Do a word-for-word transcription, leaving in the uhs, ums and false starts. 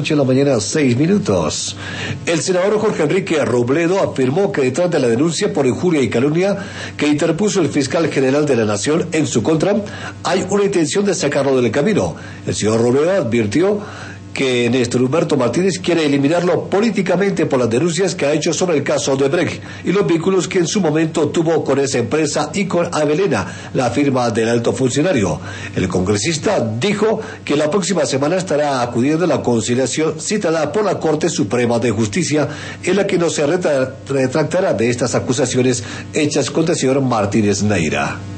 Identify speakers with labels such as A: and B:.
A: de la mañana, seis minutos. El senador Jorge Enrique Robledo afirmó que detrás de la denuncia por injuria y calumnia que interpuso el fiscal general de la Nación en su contra, hay una intención de sacarlo del camino. El señor Robledo advirtió que Néstor Humberto Martínez quiere eliminarlo políticamente por las denuncias que ha hecho sobre el caso de Brecht y los vínculos que en su momento tuvo con esa empresa y con Avelena, la firma del alto funcionario. El congresista dijo que la próxima semana estará acudiendo a la conciliación citada por la Corte Suprema de Justicia, en la que no se retractará de estas acusaciones hechas contra el señor Martínez Neira.